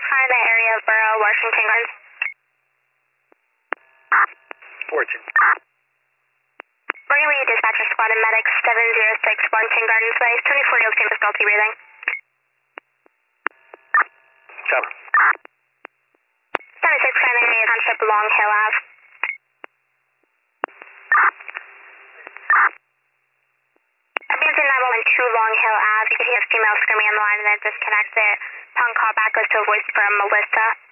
Car in the area of Borough, Washington Gardens. Fortune. We're going to be dispatcher squad and medics 706 Washington Gardens Way, 24-year-old same difficulty breathing. Chopper. 76 Crime area, Township, Long Hill Ave. Ambulance 911 Long Hill Ave. You can hear a female screaming on the line and then disconnect it. Pound call back goes to a voice from Melissa.